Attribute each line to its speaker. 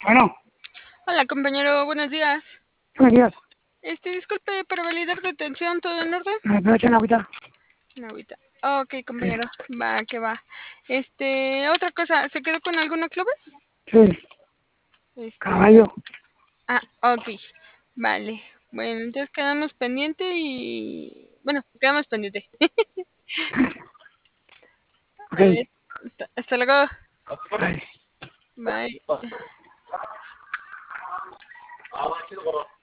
Speaker 1: Bueno,
Speaker 2: Hola, compañero, buenos días.
Speaker 1: buenos días.
Speaker 2: Disculpe, para validar detención, ¿todo en orden?
Speaker 1: ¿Me puedo echar una agüita?
Speaker 2: No, ahorita. Ok,
Speaker 1: Sí,
Speaker 2: compañero, va, que va. Otra cosa, ¿se quedó con alguna clave?
Speaker 1: sí,
Speaker 2: Este,
Speaker 1: caballo.
Speaker 2: ok, vale. Bueno, entonces quedamos pendiente y... Bueno, quedamos pendiente.
Speaker 1: Ok.
Speaker 2: A ver, hasta luego.
Speaker 1: Ay.
Speaker 2: Bye.